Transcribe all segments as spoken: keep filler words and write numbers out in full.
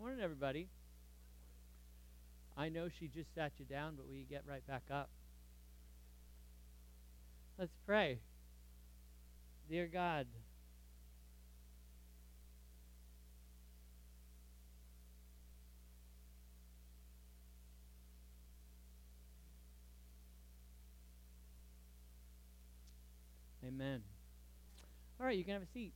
Morning, everybody. I know she just sat you down, but we get right back up. Let's pray. Dear God, amen. All right, you can have a seat.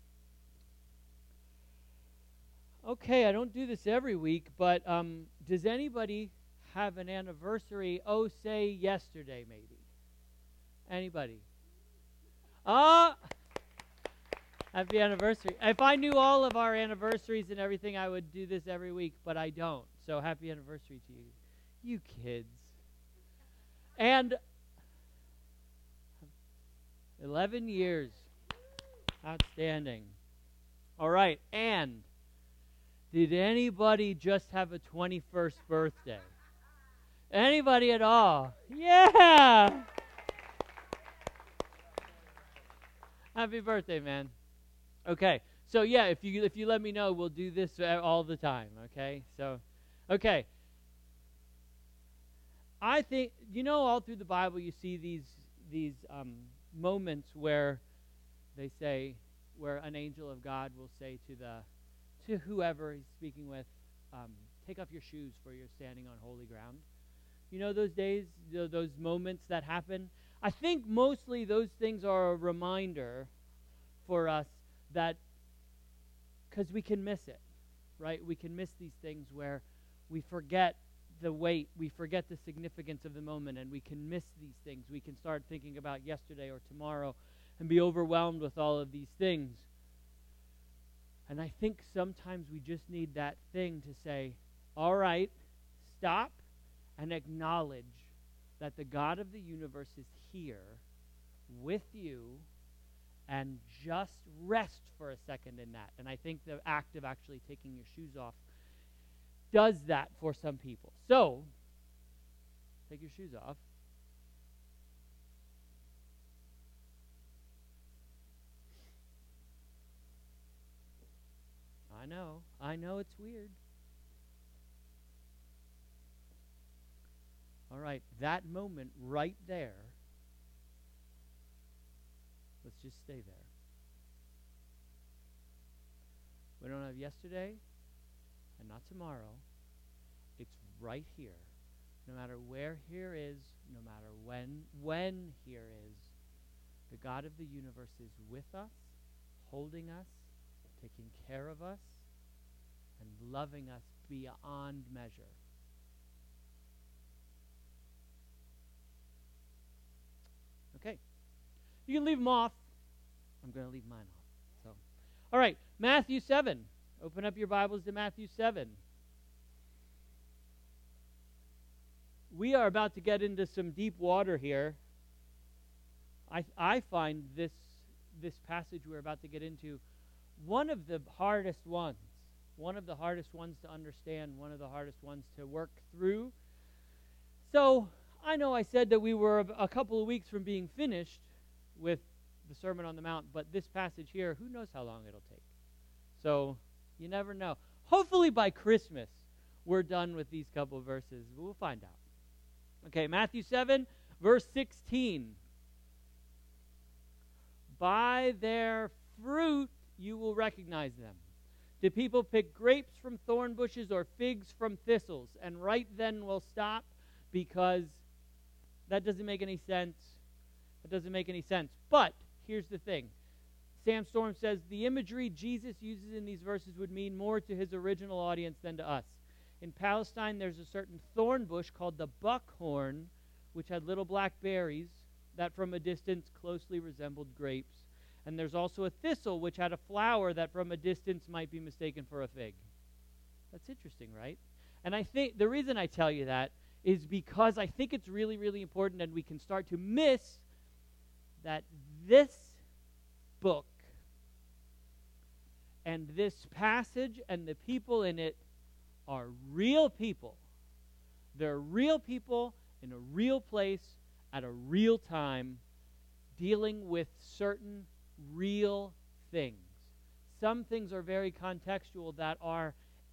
Okay, I don't do this every week, but um, does anybody have an anniversary? Oh, say yesterday, maybe. Anybody? Ah, happy anniversary. If I knew all of our anniversaries and everything, I would do this every week, but I don't. So happy anniversary to you. You kids. And eleven years. Outstanding. All right, and did anybody just have a twenty-first birthday? Anybody at all? Yeah! Happy birthday, man. Okay, so yeah, if you if you let me know, we'll do this all the time, okay? So, okay. I think, you know, all through the Bible you see these these um, moments where they say, where an angel of God will say to the to whoever he's speaking with, um, take off your shoes for you're standing on holy ground. You know those days, those moments that happen? I think mostly those things are a reminder for us that, because we can miss it, right? We can miss these things where we forget the weight, we forget the significance of the moment, and we can miss these things. We can start thinking about yesterday or tomorrow and be overwhelmed with all of these things. And I think sometimes we just need that thing to say, all right, stop and acknowledge that the God of the universe is here with you, and just rest for a second in that. And I think the act of actually taking your shoes off does that for some people. So, take your shoes off. I know. I know it's weird. All right, that moment right there, let's just stay there. We don't have yesterday and not tomorrow. It's right here. No matter where here is, no matter when, when here is, the God of the universe is with us, holding us, taking care of us, and loving us beyond measure. Okay. You can leave them off. I'm going to leave mine off. So, all right, Matthew seven. Open up your Bibles to Matthew seven. We are about to get into some deep water here. I I find this this passage we're about to get into one of the hardest ones. One of the hardest ones to understand, one of the hardest ones to work through. So, I know I said that we were a couple of weeks from being finished with the Sermon on the Mount, but this passage here, who knows how long it'll take. So, you never know. Hopefully by Christmas, we're done with these couple of verses. We'll find out. Okay, Matthew seven, verse sixteen. By their fruit you will recognize them. Do people pick grapes from thorn bushes or figs from thistles? And right then we'll stop, because that doesn't make any sense. That doesn't make any sense. But here's the thing. Sam Storm says the imagery Jesus uses in these verses would mean more to his original audience than to us. In Palestine, there's a certain thorn bush called the buckhorn, which had little black berries that from a distance closely resembled grapes. And there's also a thistle, which had a flower that from a distance might be mistaken for a fig. That's interesting, right? And I think the reason I tell you that is because I think it's really, really important, and we can start to miss that this book and this passage and the people in it are real people. They're real people in a real place at a real time, dealing with certain real things. Some things are very contextual that are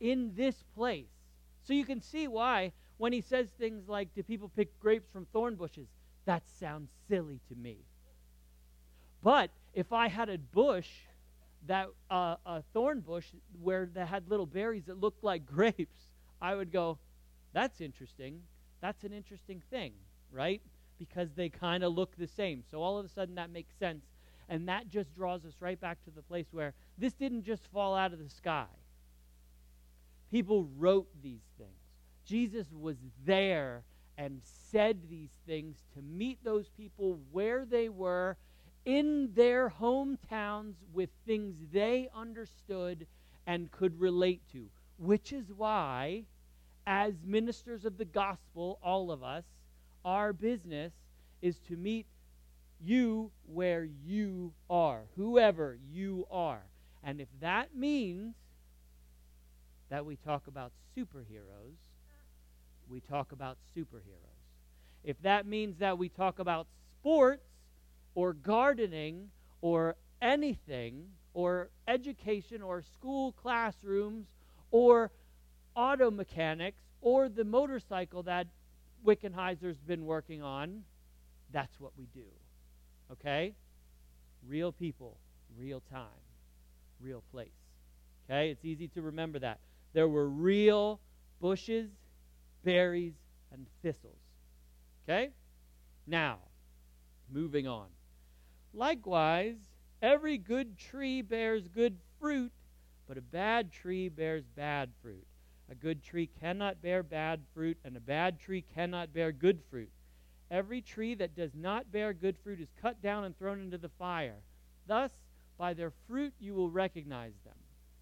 in this place. So you can see why when he says things like, do people pick grapes from thorn bushes? That sounds silly to me. But if I had a bush, that uh, a thorn bush where that had little berries that looked like grapes, I would go, that's interesting. That's an interesting thing, right? Because they kind of look the same. So all of a sudden that makes sense. And that just draws us right back to the place where this didn't just fall out of the sky. People wrote these things. Jesus was there and said these things to meet those people where they were in their hometowns with things they understood and could relate to, which is why, as ministers of the gospel, all of us, our business is to meet you where you are, whoever you are. And if that means that we talk about superheroes, we talk about superheroes. If that means that we talk about sports or gardening or anything or education or school classrooms or auto mechanics or the motorcycle that Wickenheiser's been working on, that's what we do. Okay? Real people, real time, real place. Okay? It's easy to remember that. There were real bushes, berries, and thistles. Okay? Now, moving on. Likewise, every good tree bears good fruit, but a bad tree bears bad fruit. A good tree cannot bear bad fruit, and a bad tree cannot bear good fruit. Every tree that does not bear good fruit is cut down and thrown into the fire. Thus, by their fruit you will recognize them.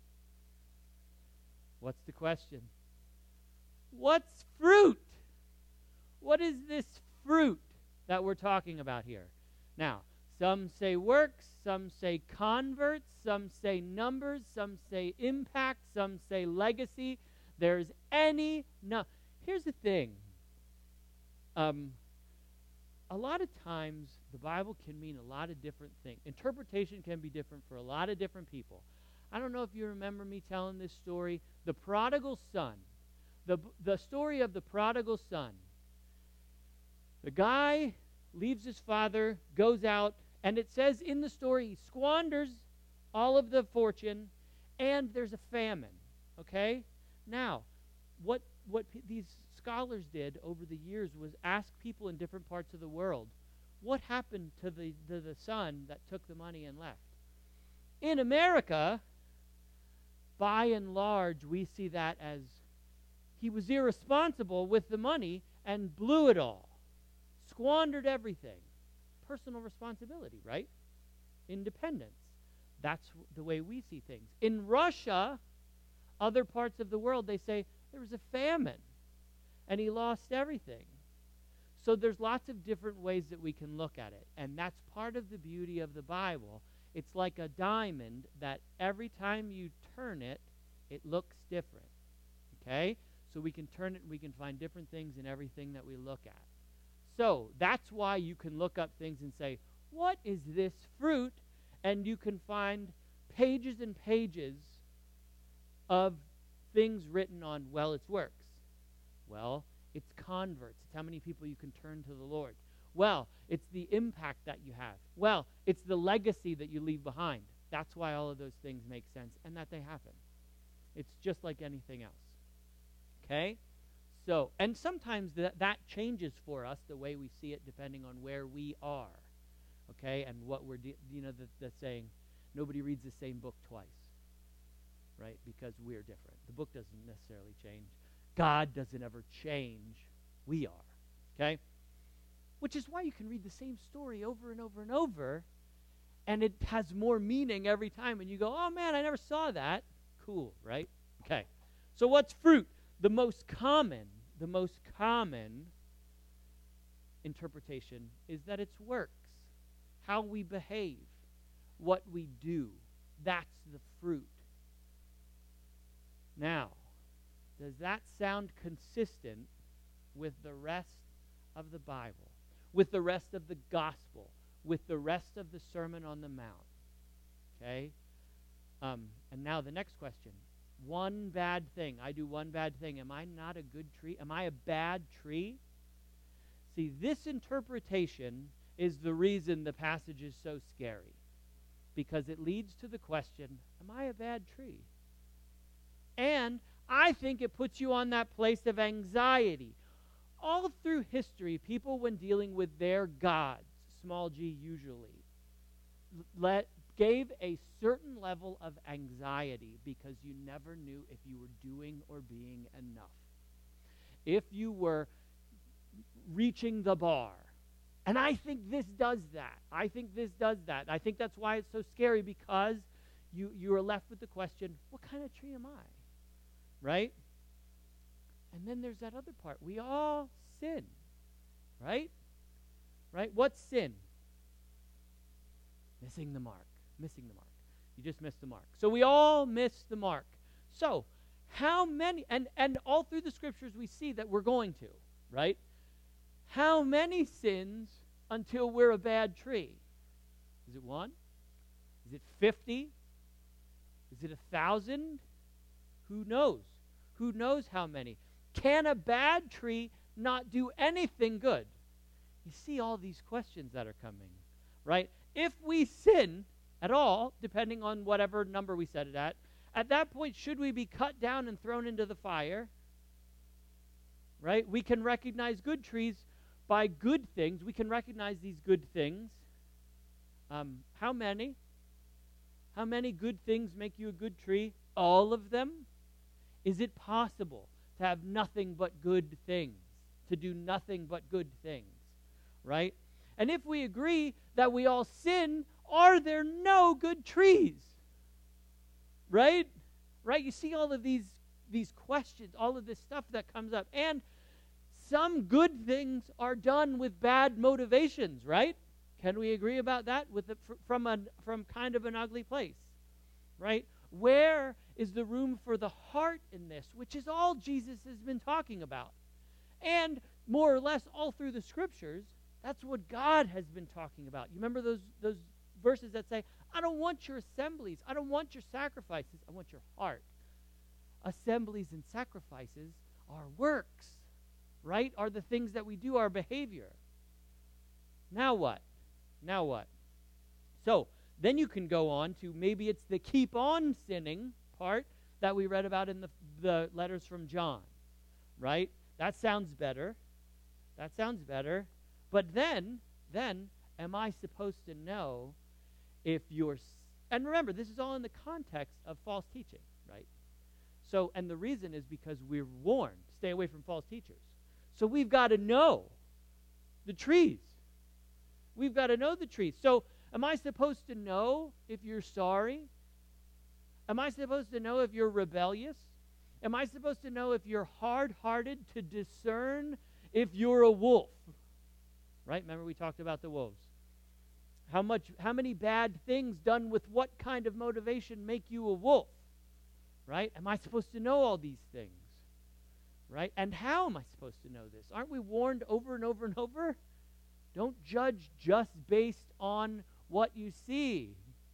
What's the question? What's fruit? What is this fruit that we're talking about here? Now, some say works, some say converts, some say numbers, some say impact, some say legacy. There's any no. Here's the thing. Um, a lot of times the Bible can mean a lot of different things. Interpretation can be different for a lot of different people. I don't know if you remember me telling this story. The prodigal son. The, the story of the prodigal son. The guy leaves his father, goes out, and it says in the story he squanders all of the fortune, and there's a famine. Okay? Now, what what p- these scholars did over the years was ask people in different parts of the world, what happened to the, to the son that took the money and left? In America, by and large, we see that as he was irresponsible with the money and blew it all, squandered everything. Personal responsibility, right? Independence. That's the way we see things. In Russia, other parts of the world, they say there was a famine and he lost everything. So there's lots of different ways that we can look at it, and that's part of the beauty of the Bible. It's like a diamond that every time you turn it, it looks different. Okay? So we can turn it and we can find different things in everything that we look at. So that's why you can look up things and say, what is this fruit? And you can find pages and pages of things written on, well, it's works. Well, it's converts. It's how many people you can turn to the Lord. Well, it's the impact that you have. Well, it's the legacy that you leave behind. That's why all of those things make sense and that they happen. It's just like anything else. Okay? So, and sometimes that, that changes for us the way we see it depending on where we are. Okay? And what we're, de- you know, the, the saying, nobody reads the same book twice. Right? Because we're different. The book doesn't necessarily change. God doesn't ever change. We are. Okay? Which is why you can read the same story over and over and over, and it has more meaning every time, and you go, oh man, I never saw that. Cool, right? Okay. So what's fruit? The most common, the most common interpretation is that it's works. How we behave. What we do. That's the fruit. Now, does that sound consistent with the rest of the Bible, with the rest of the gospel, with the rest of the Sermon on the Mount? Okay? Um, and now the next question. One bad thing. I do one bad thing. Am I not a good tree? Am I a bad tree? See, this interpretation is the reason the passage is so scary, because it leads to the question, am I a bad tree? And I think it puts you on that place of anxiety. All through history, people, when dealing with their gods, small g usually, let gave a certain level of anxiety because you never knew if you were doing or being enough. If you were reaching the bar. And I think this does that. I think this does that. I think that's why it's so scary, because you, you are left with the question, what kind of tree am I? Right? And then there's that other part. We all sin. Right? Right? What's sin? Missing the mark. Missing the mark. You just missed the mark. So we all miss the mark. So, how many, and, and all through the scriptures we see that we're going to, right? How many sins until we're a bad tree? Is it one? Is it fifty? Is it a thousand? Who knows? Who knows how many? Can a bad tree not do anything good? You see all these questions that are coming, right? If we sin at all, depending on whatever number we set it at, at that point, should we be cut down and thrown into the fire? Right? We can recognize good trees by good things. We can recognize these good things. Um, how many? How many good things make you a good tree? All of them? Is it possible to have nothing but good things? To do nothing but good things? Right? And if we agree that we all sin, are there no good trees? Right? Right? You see all of these, these questions, all of this stuff that comes up. And some good things are done with bad motivations, right? Can we agree about that? With the, from, a, from kind of an ugly place, right? Where is the room for the heart in this, which is all Jesus has been talking about? And more or less all through the scriptures, that's what God has been talking about. You remember those, those verses that say, I don't want your assemblies. I don't want your sacrifices. I want your heart. Assemblies and sacrifices are works, right? Are the things that we do, our behavior. Now what? Now what? So, then you can go on to maybe it's the keep on sinning part that we read about in the, the letters from John, right? That sounds better. That sounds better. But then, then, am I supposed to know if you're, and remember, this is all in the context of false teaching, right? So, and the reason is because we're warned, stay away from false teachers. So we've got to know the trees. We've got to know the trees. So am I supposed to know if you're sorry? Am I supposed to know if you're rebellious? Am I supposed to know if you're hard-hearted to discern if you're a wolf? Right? Remember we talked about the wolves. How much, how many bad things done with what kind of motivation make you a wolf? Right? Am I supposed to know all these things? Right? And how am I supposed to know this? Aren't we warned over and over and over? Don't judge just based on what you see.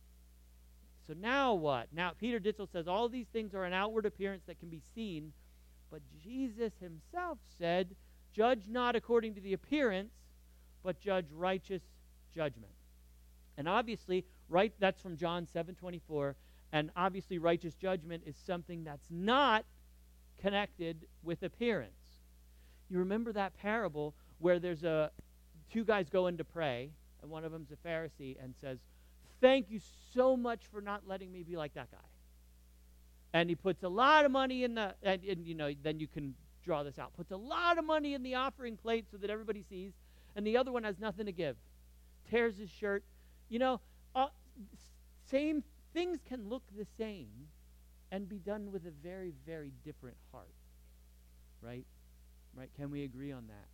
So now what? Now Peter Ditzel says all these things are an outward appearance that can be seen, but Jesus himself said, judge not according to the appearance, but judge righteous judgment. And obviously, right, that's from John seven twenty-four, and obviously righteous judgment is something that's not connected with appearance. You remember that parable where there's a two guys go in to pray, and one of them's a Pharisee and says, thank you so much for not letting me be like that guy. And he puts a lot of money in the, and, and you know, then you can draw this out, puts a lot of money in the offering plate so that everybody sees, and the other one has nothing to give. Tears his shirt. You know, uh, same things can look the same and be done with a very, very different heart. Right? Right? Can we agree on that?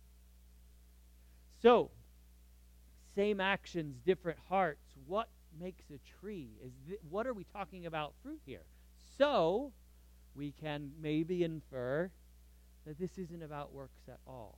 So, same actions, different hearts. What makes a tree? Is th- what are we talking about fruit here? So, we can maybe infer that this isn't about works at all.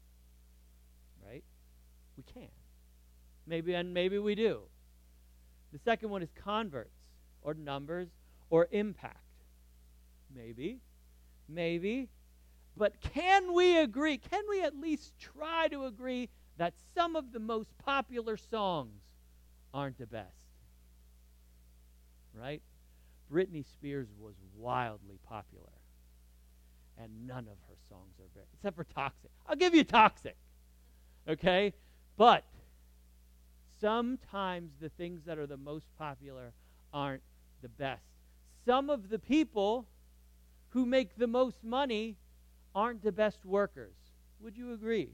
Right? We can. Maybe, and maybe we do. The second one is converts, or numbers, or impact. Maybe. Maybe. But can we agree, can we at least try to agree that some of the most popular songs aren't the best? Right? Britney Spears was wildly popular. And none of her songs are very, except for Toxic. I'll give you Toxic. Okay? But sometimes the things that are the most popular aren't the best. Some of the people who make the most money aren't the best workers. Would you agree?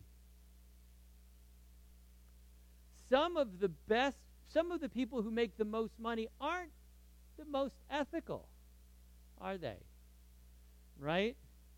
Some of the best, some of the people who make the most money aren't the most ethical, are they? Right?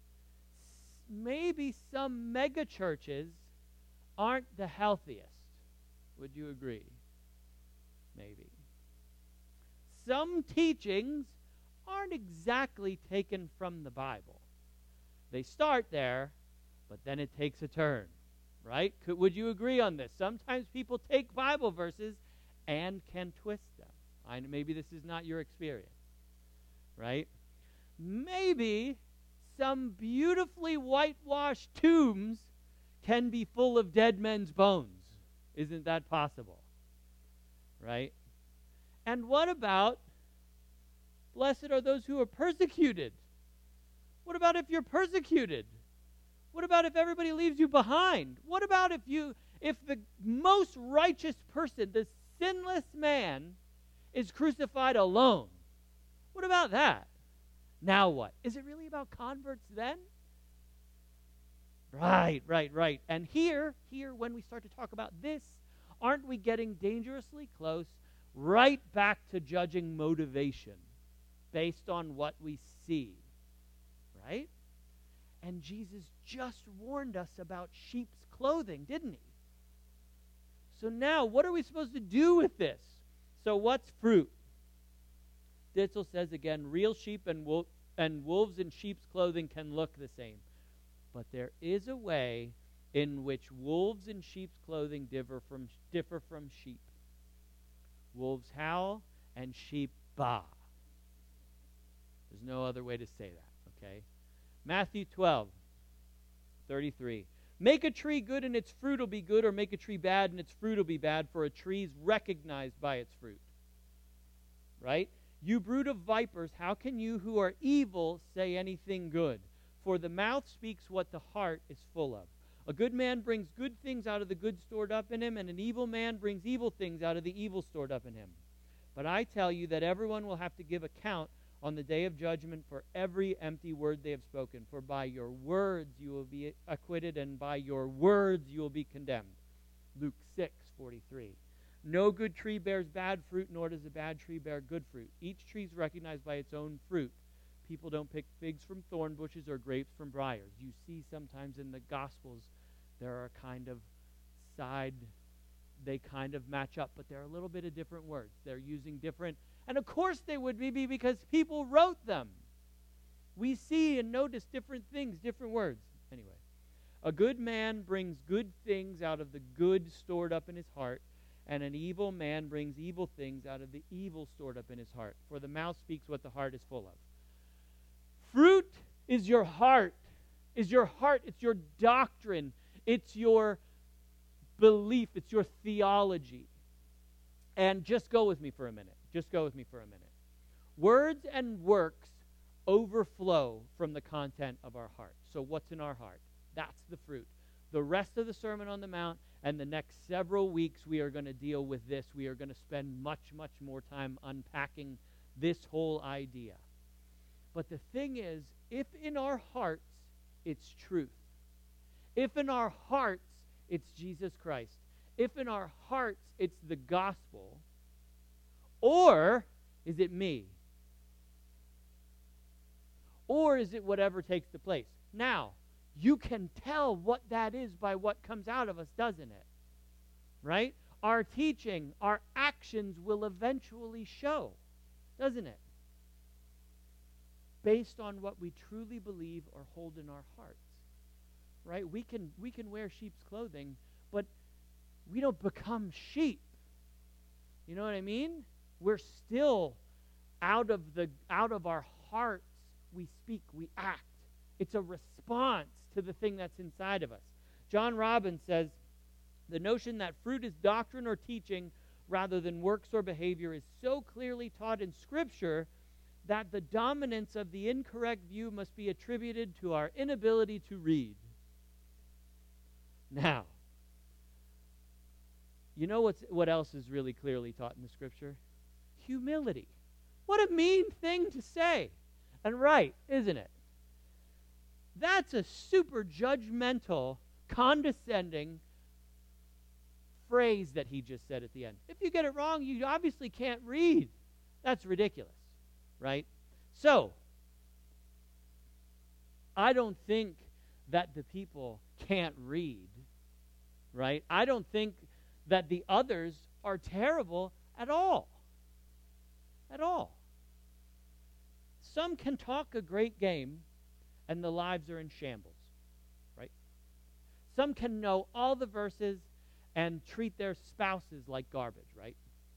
Maybe some mega churches aren't the healthiest. Would you agree? Maybe. Some teachings aren't exactly taken from the Bible. They start there, but then it takes a turn, right? Could, would you agree on this? Sometimes people take Bible verses and can twist them. I, maybe this is not your experience, right? Maybe some beautifully whitewashed tombs can be full of dead men's bones. Isn't that possible? Right? And what about, blessed are those who are persecuted? What about if you're persecuted? What about if everybody leaves you behind? What about if you, if the most righteous person, the sinless man, is crucified alone? What about that? Now what? Is it really about converts then? Right, right, right. And here, here, when we start to talk about this, aren't we getting dangerously close right back to judging motivation based on what we see? Right? And Jesus just warned us about sheep's clothing, didn't he? So now, what are we supposed to do with this? So what's fruit? Ditzel says again, real sheep and, wolf, and wolves in sheep's clothing can look the same. But there is a way in which wolves in sheep's clothing differ from, differ from sheep. Wolves howl and sheep baa. There's no other way to say that, okay? Matthew twelve, thirty-three. Make a tree good and its fruit will be good, or make a tree bad and its fruit will be bad, for a tree is recognized by its fruit. Right? You brood of vipers, how can you who are evil say anything good? For the mouth speaks what the heart is full of. A good man brings good things out of the good stored up in him, and an evil man brings evil things out of the evil stored up in him. But I tell you that everyone will have to give account on the day of judgment for every empty word they have spoken. For by your words you will be acquitted, and by your words you will be condemned. Luke six forty-three. No good tree bears bad fruit, nor does a bad tree bear good fruit. Each tree is recognized by its own fruit. People don't pick figs from thorn bushes or grapes from briars. You see sometimes in the Gospels there are kind of side, they kind of match up, but they're a little bit of different words. They're using different, and of course they would be because people wrote them. We see and notice different things, different words. Anyway, a good man brings good things out of the good stored up in his heart, and an evil man brings evil things out of the evil stored up in his heart. For the mouth speaks what the heart is full of. Fruit is your heart, is your heart, it's your doctrine, it's your belief, it's your theology. And just go with me for a minute. Just go with me for a minute. Words and works overflow from the content of our heart. So what's in our heart? That's the fruit. The rest of the Sermon on the Mount and the next several weeks we are going to deal with this. We are going to spend much, much more time unpacking this whole idea. But the thing is, if in our hearts it's truth, if in our hearts it's Jesus Christ, if in our hearts it's the gospel, or is it me? Or is it whatever takes the place? Now, you can tell what that is by what comes out of us, doesn't it? Right? Our teaching, our actions will eventually show, doesn't it? Based on what we truly believe or hold in our hearts. Right? We can we can wear sheep's clothing, but we don't become sheep. You know what I mean? We're still out of the out of our hearts we speak, we act. It's a response to the thing that's inside of us. John Robbins says, the notion that fruit is doctrine or teaching rather than works or behavior is so clearly taught in Scripture that the dominance of the incorrect view must be attributed to our inability to read. Now, you know what's, what else is really clearly taught in the Scripture? Humility. What a mean thing to say and write, isn't it? That's a super judgmental, condescending phrase that he just said at the end. If you get it wrong, you obviously can't read. That's ridiculous, right? So, I don't think that the people can't read, right? I don't think that the others are terrible at all. At all. Some can talk a great game and the lives are in shambles, right? Some can know all the verses and treat their spouses like garbage, right?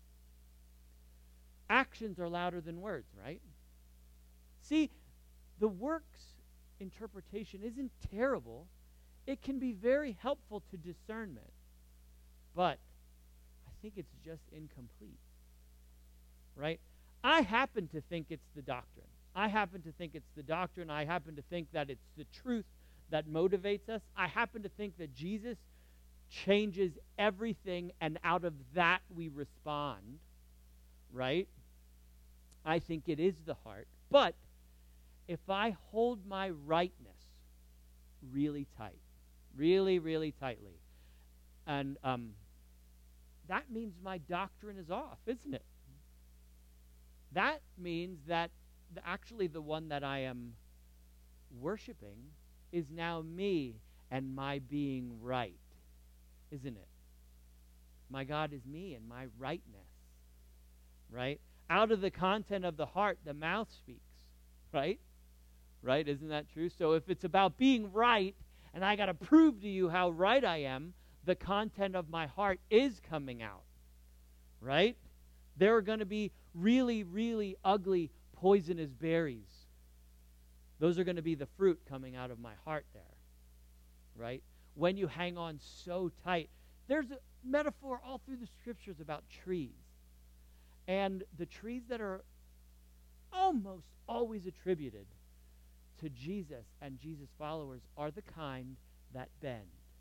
Actions are louder than words, right? See, the works interpretation isn't terrible. It can be very helpful to discernment. But I think it's just incomplete, right? I happen to think it's the doctrine. I happen to think it's the doctrine. I happen to think that it's the truth that motivates us. I happen to think that Jesus changes everything, and out of that we respond, right? I think it is the heart. But if I hold my rightness really tight, really, really tightly, and um, that means my doctrine is off, isn't it? That means that the, actually the one that I am worshiping is now me and my being right, isn't it? My God is me and my rightness, right? Out of the content of the heart, the mouth speaks, right? Right? Isn't that true? So if it's about being right, and I got to prove to you how right I am, the content of my heart is coming out, right? There are going to be really, really ugly, poisonous berries. Those are going to be the fruit coming out of my heart there, right? When you hang on so tight. There's a metaphor all through the Scriptures about trees. And the trees that are almost always attributed to Jesus and Jesus' followers are the kind that bend.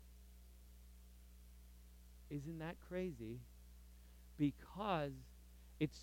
Isn't that crazy? Because it's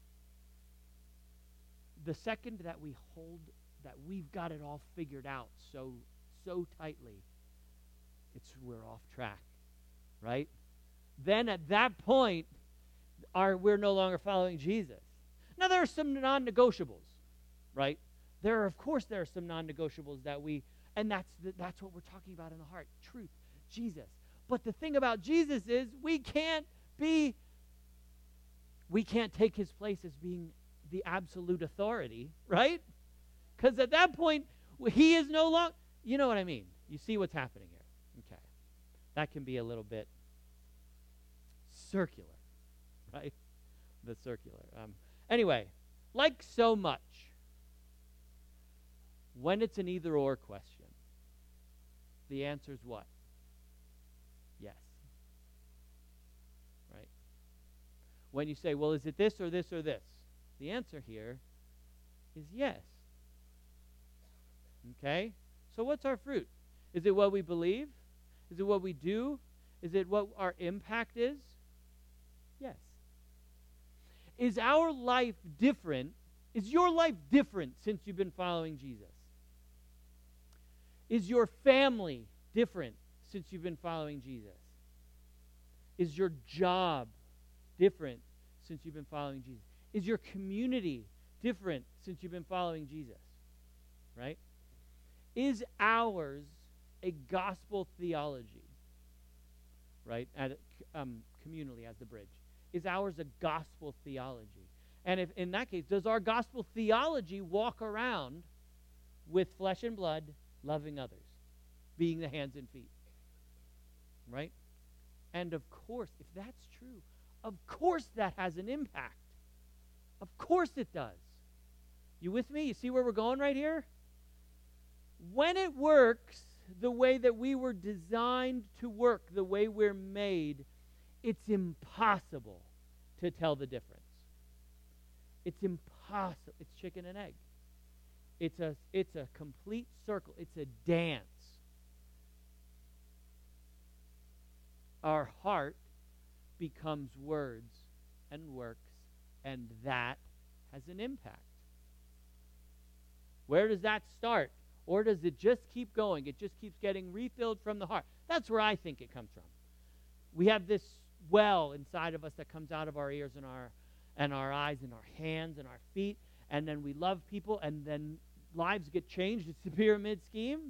the second that we hold, that we've got it all figured out so, so tightly, it's we're off track, right? Then at that point, our, we're no longer following Jesus. Now there are some non-negotiables, right? There are, of course, there are some non-negotiables that we, and that's the, that's what we're talking about in the heart, truth, Jesus. But the thing about Jesus is we can't be, we can't take his place as being the absolute authority, right? Because at that point, he is no longer, you know what I mean? You see what's happening here. Okay. That can be a little bit circular, right? The circular. Um, anyway, like so much, when it's an either-or question, the answer is what? Yes. Right? When you say, well, is it this or this or this? The answer here is yes. Okay? So what's our fruit? Is it what we believe? Is it what we do? Is it what our impact is? Yes. Is our life different? Is your life different since you've been following Jesus? Is your family different since you've been following Jesus? Is your job different since you've been following Jesus? Is your community different since you've been following Jesus? Right? Is ours a gospel theology? Right? At, um, communally as the bridge. Is ours a gospel theology? And if in that case, does our gospel theology walk around with flesh and blood, loving others, being the hands and feet? Right? And of course, if that's true, of course that has an impact. Of course it does. You with me? You see where we're going right here? When it works the way that we were designed to work, the way we're made, it's impossible to tell the difference. It's impossible. It's chicken and egg. It's a, it's a complete circle. It's a dance. Our heart becomes words and works, and that has an impact. Where does that start? Or does it just keep going? It just keeps getting refilled from the heart. That's where I think it comes from. We have this well inside of us that comes out of our ears and our and our eyes and our hands and our feet, and then we love people, and then lives get changed. It's the pyramid scheme.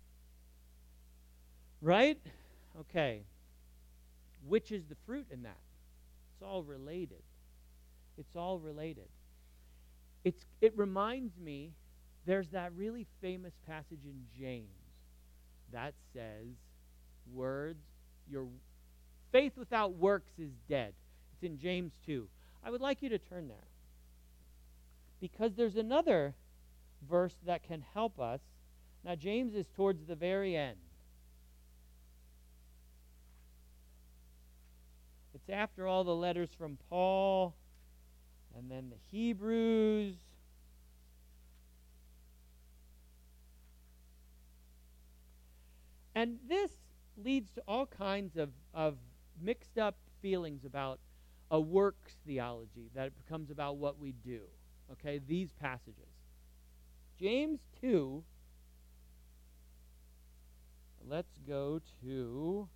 Right? Okay. Which is the fruit in that? It's all related. It's all related. It's it reminds me, there's that really famous passage in James that says, words, your faith without works is dead. It's in James two. I would like you to turn there, because there's another verse that can help us. Now, James is towards the very end. It's after all the letters from Paul, and then the Hebrews. And this leads to all kinds of, of mixed up feelings about a works theology, that it becomes about what we do. Okay, these passages. James two, let's go to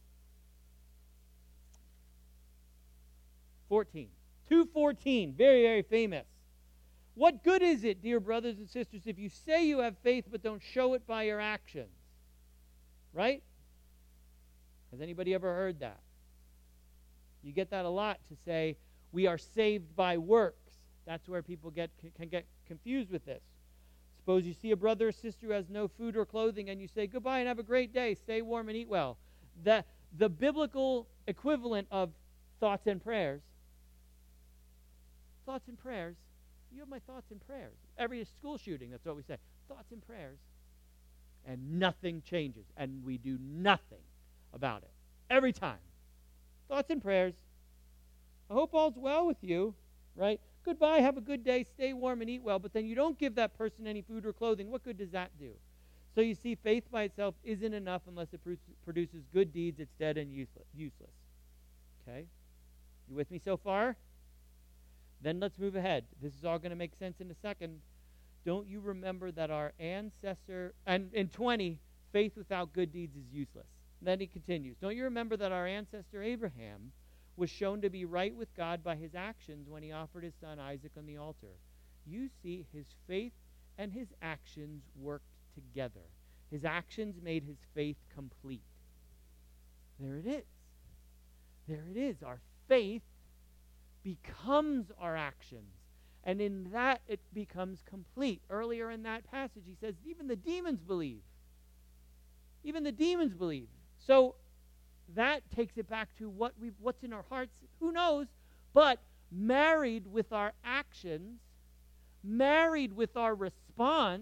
fourteen. two fourteen, very, very famous. What good is it, dear brothers and sisters, if you say you have faith but don't show it by your actions? Right? Has anybody ever heard that? You get that a lot, to say we are saved by works. That's where people get can get confused with this. Suppose you see a brother or sister who has no food or clothing, and you say, goodbye and have a great day, stay warm and eat well. The, the biblical equivalent of thoughts and prayers, thoughts and prayers, you have my thoughts and prayers. Every school shooting, that's what we say, thoughts and prayers. And nothing changes, and we do nothing about it. Every time. Thoughts and prayers. I hope all's well with you, right? Goodbye, have a good day, stay warm and eat well, but then you don't give that person any food or clothing. What good does that do? So you see, faith by itself isn't enough unless it produces good deeds. It's dead and useless. Okay? You with me so far? Then let's move ahead. This is all going to make sense in a second. Don't you remember that our ancestor, and in twenty, faith without good deeds is useless. Then he continues. Don't you remember that our ancestor Abraham was shown to be right with God by his actions when he offered his son Isaac on the altar? You see, his faith and his actions worked together. His actions made his faith complete. There it is. There it is. Our faith becomes our actions. And in that, it becomes complete. Earlier in that passage, he says, even the demons believe. Even the demons believe. So that takes it back to what we what's in our hearts. Who knows? But married with our actions, married with our response,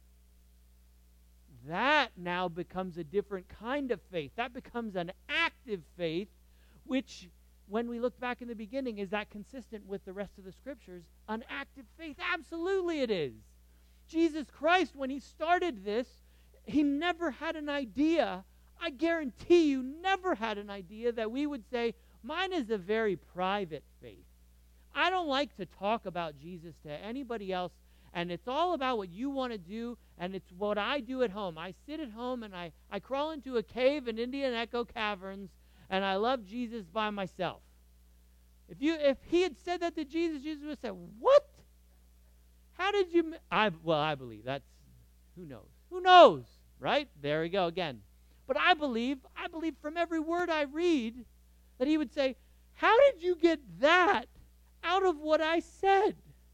that now becomes a different kind of faith. That becomes an active faith, which, when we look back in the beginning, is that consistent with the rest of the scriptures? An active faith? Absolutely it is. Jesus Christ, when he started this, he never had an idea, I guarantee you, never had an idea that we would say, mine is a very private faith. I don't like to talk about Jesus to anybody else, and it's all about what you want to do, and it's what I do at home. I sit at home, and I, I crawl into a cave in Indian Echo Caverns, and I love Jesus by myself. If you, if he had said that to Jesus, Jesus would have said, what? How did you, I, well, I believe that's, who knows? Who knows, right? There we go again. But I believe, I believe from every word I read, that he would say, how did you get that out of what I said?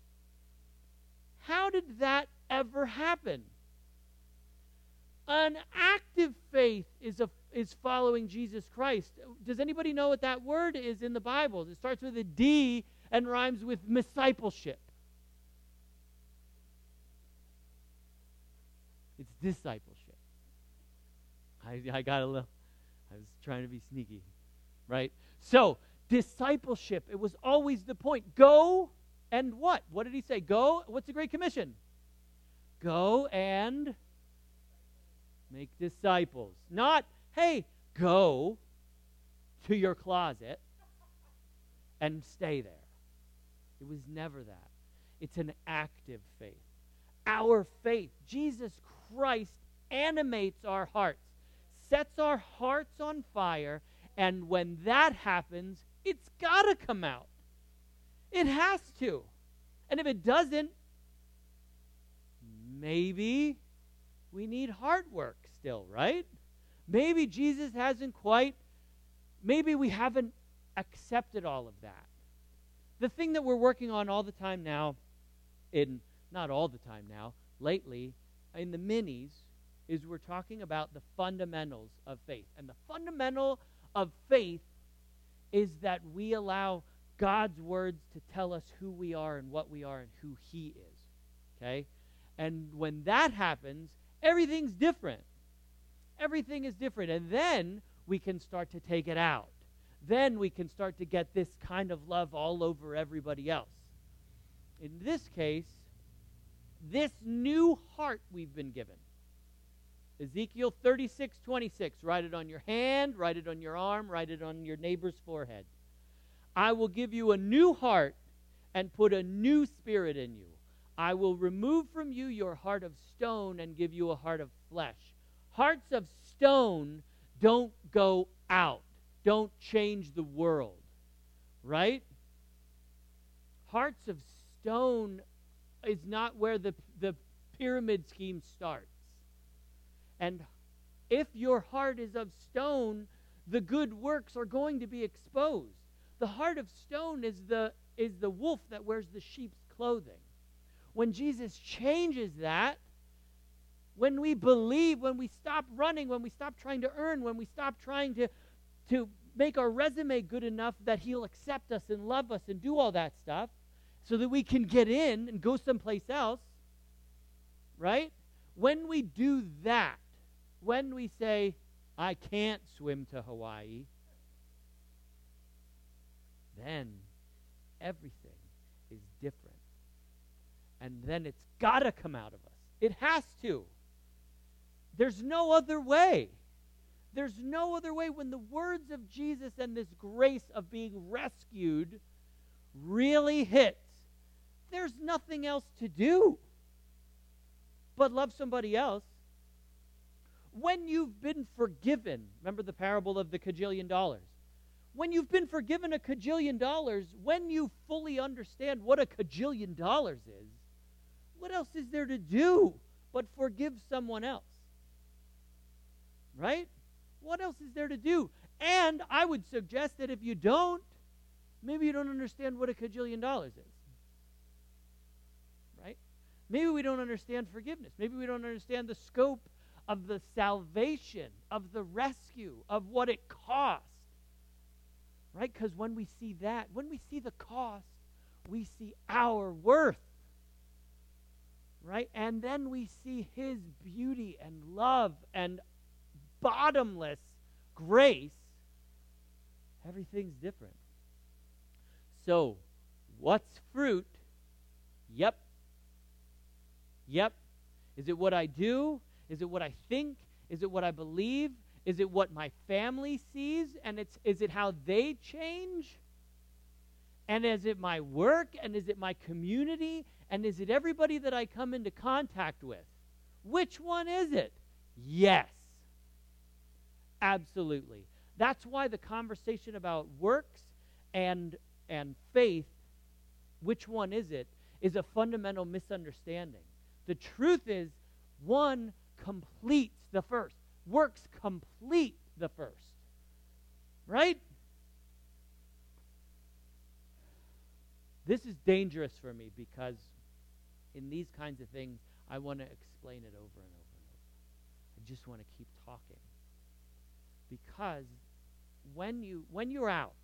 How did that ever happen? An active faith is a is following Jesus Christ. Does anybody know what that word is in the Bible? It starts with a D and rhymes with discipleship. It's discipleship. I, I got a little, I was trying to be sneaky, right? So, discipleship, it was always the point. Go and what? What did he say? Go, what's the Great Commission? Go and make disciples. Not, hey, go to your closet and stay there. It was never that. It's an active faith. Our faith, Jesus Christ animates our hearts, sets our hearts on fire, and when that happens, it's got to come out. It has to. And if it doesn't, maybe we need hard work still, right? Maybe Jesus hasn't quite, maybe we haven't accepted all of that. The thing that we're working on all the time now, in not all the time now, lately, in the minis, is we're talking about the fundamentals of faith. And the fundamental of faith is that we allow God's words to tell us who we are and what we are and who He is. Okay? And when that happens, everything's different. Everything is different. And then we can start to take it out. Then we can start to get this kind of love all over everybody else. In this case, this new heart we've been given. Ezekiel thirty-six twenty-six. Write it on your hand, write it on your arm, write it on your neighbor's forehead. I will give you a new heart and put a new spirit in you. I will remove from you your heart of stone and give you a heart of flesh. Hearts of stone don't go out. Don't change the world. Right? Hearts of stone is not where the, the pyramid scheme starts. And if your heart is of stone, the good works are going to be exposed. The heart of stone is the, is the wolf that wears the sheep's clothing. When Jesus changes that, when we believe, when we stop running, when we stop trying to earn, when we stop trying to, to make our resume good enough that He'll accept us and love us and do all that stuff so that we can get in and go someplace else, right? When we do that, when we say, I can't swim to Hawaii, then everything is different. And then it's got to come out of us. It has to. There's no other way. There's no other way. When the words of Jesus and this grace of being rescued really hits, there's nothing else to do but love somebody else. When you've been forgiven, remember the parable of the cajillion dollars. When you've been forgiven a cajillion dollars, when you fully understand what a cajillion dollars is, what else is there to do but forgive someone else? Right? What else is there to do? And I would suggest that if you don't, maybe you don't understand what a cajillion dollars is. Right? Maybe we don't understand forgiveness. Maybe we don't understand the scope of the salvation, of the rescue, of what it cost. Right? Because when we see that, when we see the cost, we see our worth. Right? And then we see His beauty and love and bottomless grace. Everything's different. So, what's fruit? Yep. Yep. Is it what I do? Is it what I think? Is it what I believe? Is it what my family sees? And it's is it how they change? And is it my work? And is it my community? And is it everybody that I come into contact with? Which one is it? Yes. Absolutely. That's why the conversation about works and and faith, which one is it, is a fundamental misunderstanding. The truth is, one completes the first. Works complete the first. Right? This is dangerous for me because in these kinds of things, I want to explain it over and over and over. I just want to keep talking. Because when you when you're out,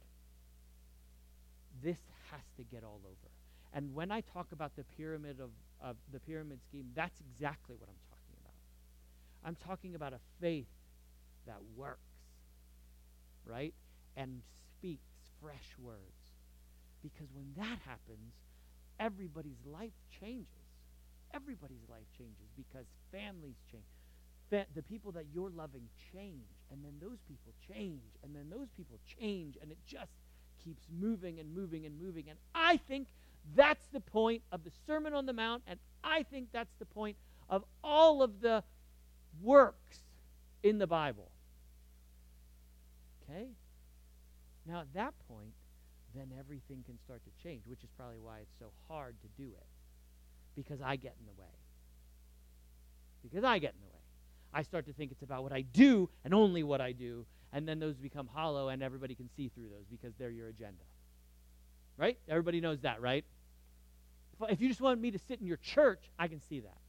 this has to get all over. And when I talk about the pyramid of, of the pyramid scheme, that's exactly what I'm talking about. I'm talking about a faith that works, right? And speaks fresh words. Because when that happens, everybody's life changes. Everybody's life changes because families change. Fa- the people that you're loving change, and then those people change, and then those people change, and it just keeps moving and moving and moving. And I think that's the point of the Sermon on the Mount, and I think that's the point of all of the works in the Bible. Okay? Now at that point, then everything can start to change, which is probably why it's so hard to do it. Because I get in the way. Because I get in the way. I start to think it's about what I do and only what I do, and then those become hollow and everybody can see through those because they're your agenda. Right? Everybody knows that, right? If, if you just want me to sit in your church, I can see that.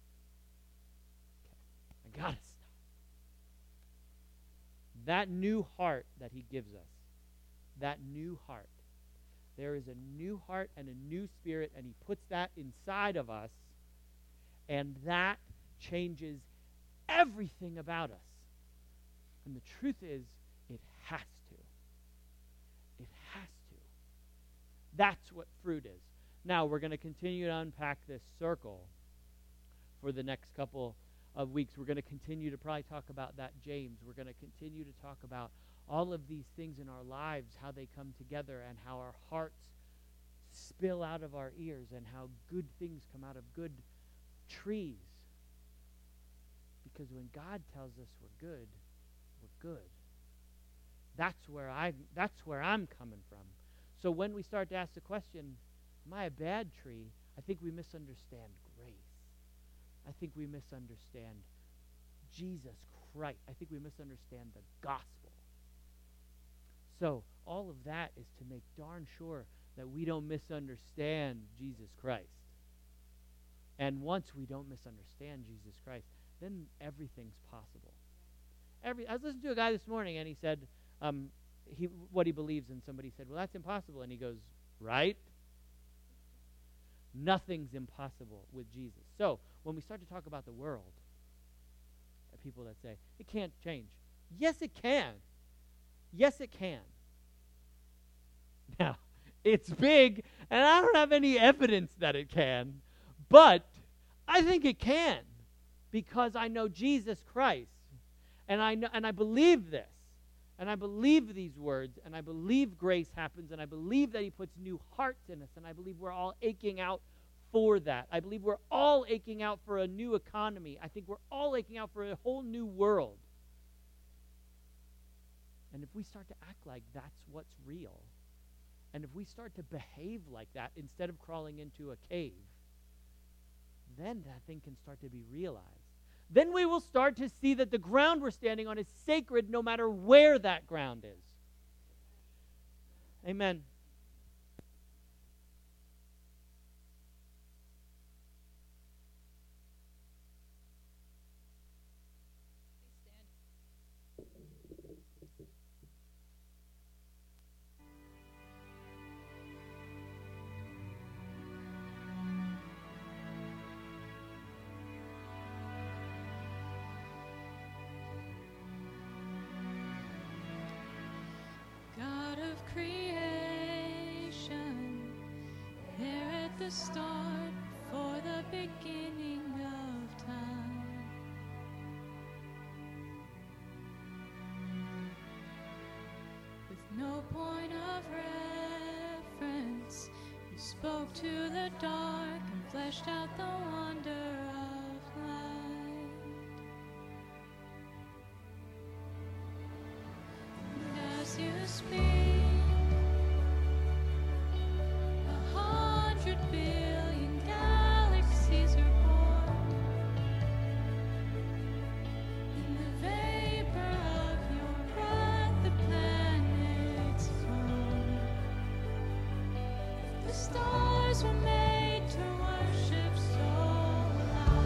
Okay. I gotta stop. That new heart that he gives us, that new heart, there is a new heart and a new spirit, and he puts that inside of us, and that changes everything about us. And the truth is, it has to. It has to. That's what fruit is. Now, we're going to continue to unpack this circle for the next couple of weeks. We're going to continue to probably talk about that James. We're going to continue to talk about all of these things in our lives, how they come together, and how our hearts spill out of our ears, and how good things come out of good trees. Because when God tells us we're good, we're good. That's where I that's where I'm coming from. So when we start to ask the question, am I a bad tree? I think we misunderstand grace. I think we misunderstand Jesus Christ. I think we misunderstand the gospel. So all of that is to make darn sure that we don't misunderstand Jesus Christ. And once we don't misunderstand Jesus Christ, then everything's possible. Every I was listening to a guy this morning, and he said um, he what he believes in. Somebody said, well, that's impossible. And he goes, right? Nothing's impossible with Jesus. So when we start to talk about the world, people that say, it can't change. Yes, it can. Yes, it can. Now, it's big, and I don't have any evidence that it can, but I think it can because I know Jesus Christ, and I know, and I believe this, and I believe these words, and I believe grace happens, and I believe that he puts new hearts in us, and I believe we're all aching out for that. I believe we're all aching out for a new economy. I think we're all aching out for a whole new world. And if we start to act like that's what's real, and if we start to behave like that instead of crawling into a cave, then that thing can start to be realized. Then we will start to see that the ground we're standing on is sacred no matter where that ground is. Amen. The start for the beginning of time. With no point of reference, you spoke to the dark and fleshed out the wonder of light. And as you speak, billion galaxies are born in the vapor of your breath. The planets form. The stars were made to worship so loud.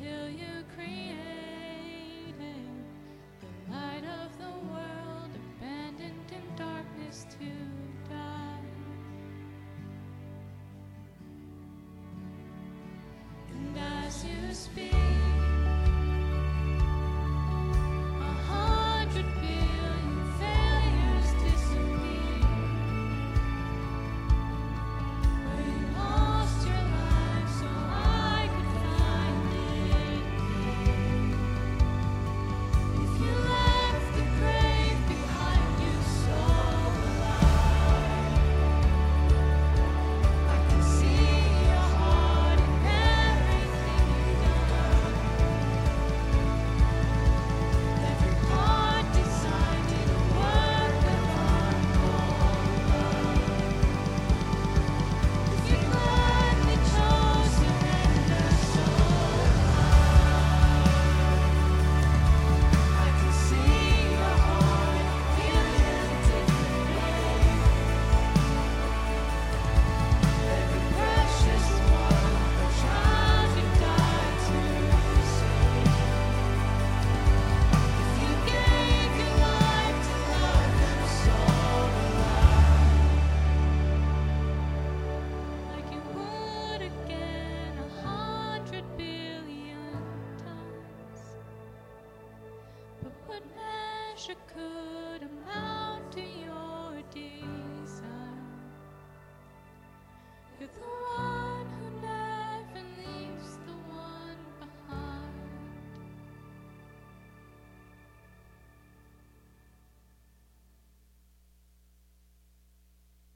until you created the light of the world, abandoned in darkness to die. And as you speak, a hundred billion failures disappear. Where you lost your life so I could find it here. If you left the grave behind you so alive, I can see your heart in everything you've done. Every part designed in a work of untold love. If you gladly chose surrender so high, I can see your heart, feel it today. Every precious one, a child you died to save. If you gave your life to love them so alive, like you would again a hundred billion times. But what measure could amount